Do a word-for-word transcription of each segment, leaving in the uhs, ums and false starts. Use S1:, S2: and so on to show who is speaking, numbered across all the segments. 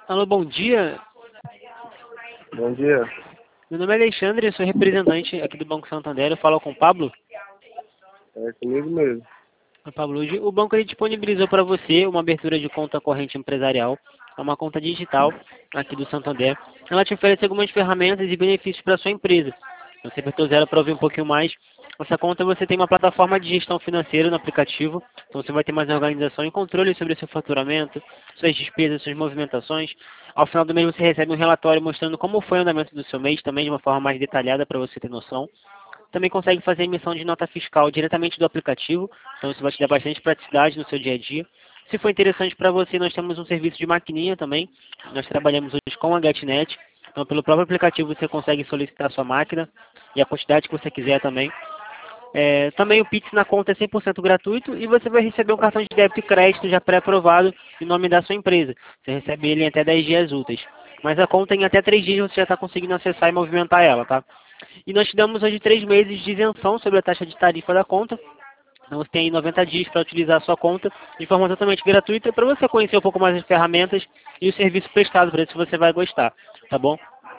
S1: Alô, bom dia.
S2: Bom dia.
S1: Meu nome é Alexandre, eu sou representante aqui do Banco Santander. Eu falo com o Pablo.
S2: É comigo mesmo.
S1: O Pablo, hoje o banco ele disponibilizou para você uma abertura de conta corrente empresarial, é uma conta digital aqui do Santander. Ela te oferece algumas ferramentas e benefícios para a sua empresa. Você apertou zero para ouvir um pouquinho mais. Nessa conta você tem uma plataforma de gestão financeira no aplicativo, então você vai ter mais organização e controle sobre o seu faturamento, suas despesas, suas movimentações. Ao final do mês você recebe um relatório mostrando como foi o andamento do seu mês, também de uma forma mais detalhada para você ter noção. Também consegue fazer emissão de nota fiscal diretamente do aplicativo, então isso vai te dar bastante praticidade no seu dia a dia. Se for interessante para você, nós temos um serviço de maquininha também. Nós trabalhamos hoje com a GetNet, então pelo próprio aplicativo você consegue solicitar a sua máquina e a quantidade que você quiser também. É, também o Pix na conta é cem por cento gratuito e você vai receber um cartão de débito e crédito já pré-aprovado em nome da sua empresa. Você recebe ele em até dez dias úteis. Mas a conta em até três dias você já está conseguindo acessar e movimentar ela, tá? E nós te damos hoje três meses de isenção sobre a taxa de tarifa da conta. Então você tem aí noventa dias para utilizar a sua conta de forma totalmente gratuita para você conhecer um pouco mais as ferramentas e o serviço prestado, para ver se você vai gostar, tá bom?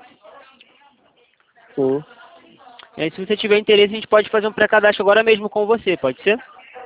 S2: Sim.
S1: E aí, se você tiver interesse, a gente pode fazer um pré-cadastro agora mesmo com você, pode ser?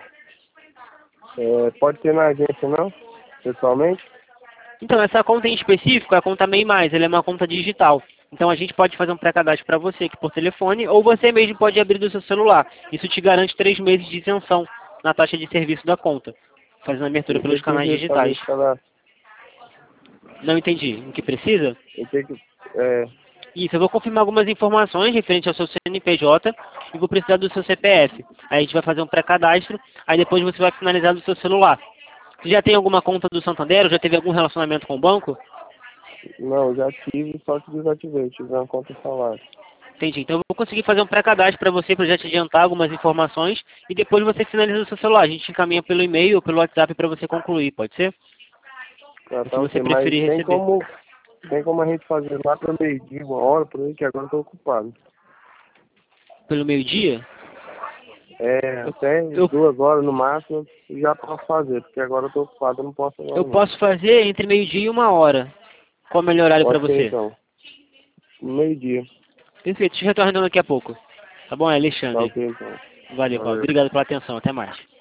S2: É, pode ser na agência, não? Pessoalmente?
S1: Então, essa conta em específico é a conta MEI Mais, ela é uma conta digital. Então a gente pode fazer um pré-cadastro para você aqui por telefone, ou você mesmo pode abrir do seu celular. Isso te garante três meses de isenção na taxa de serviço da conta, fazendo a abertura
S2: O que
S1: pelos
S2: que
S1: canais
S2: precisa fazer
S1: digitais.
S2: esse cadastro?
S1: Não entendi. O que precisa?
S2: O que que... É...
S1: Isso, eu vou confirmar algumas informações referentes ao seu C N P J e vou precisar do seu C P F. Aí a gente vai fazer um pré-cadastro, aí depois você vai finalizar do seu celular. Você já tem alguma conta do Santander ou já teve algum relacionamento com o banco?
S2: Não, já tive, só que desativei. Tive uma conta salário.
S1: Entendi. Então eu vou conseguir fazer um pré-cadastro para você, para já te adiantar algumas informações e depois você finaliza o seu celular. A gente encaminha pelo e-mail ou pelo WhatsApp para você concluir, pode ser?
S2: Já
S1: O que
S2: tá
S1: você
S2: ok, mas
S1: preferir
S2: tem
S1: receber.
S2: como... Tem como a gente fazer lá para meio-dia, uma hora, por aí, que agora eu tô ocupado.
S1: Pelo meio-dia?
S2: É,
S1: Eu,
S2: até
S1: eu,
S2: duas horas no máximo, eu já posso fazer, porque agora eu tô ocupado, eu não posso agora
S1: eu
S2: não.
S1: posso fazer entre meio-dia e uma hora. Qual é o melhor horário para
S2: Pode ser
S1: você?
S2: então. Meio-dia.
S1: Perfeito, te retornando daqui a pouco. Tá bom,
S2: Tá
S1: Alexandre?
S2: ok então.
S1: Valeu, Paulo.
S2: Valeu.
S1: Obrigado pela atenção. Até mais.